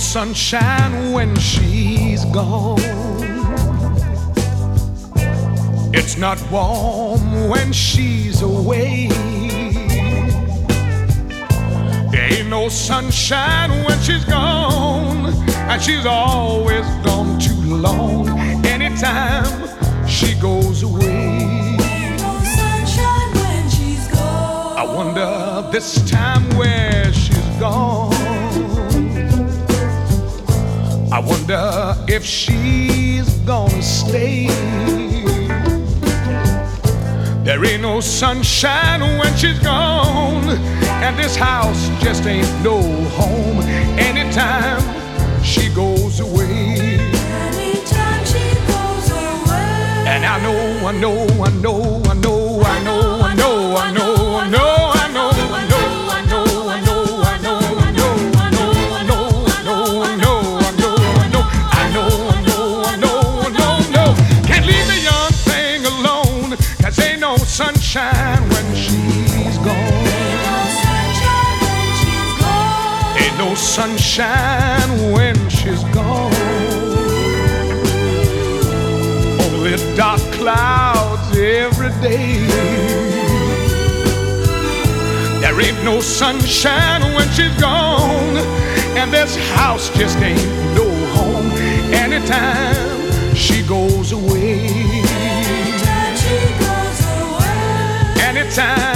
sunshine when she's gone. It's not warm when she's away. There ain't no sunshine when she's gone, and she's always gone too long. Anytime she goes away, ain't no sunshine when she's gone. I wonder this time where she's gone. I wonder if she's gonna stay. There ain't no sunshine when she's gone, and this house just ain't no home. Anytime she goes away, Anytime she goes away. and I know, I know, I know, I know, I know, I know, I know, I know. Sunshine when she's gone. Ain't no sunshine when she's gone. Ain't no sunshine when she's gone. Only dark clouds every day. There ain't no sunshine when she's gone, and this house just ain't no home. Anytime she goes away, Anytime she goes away. anytime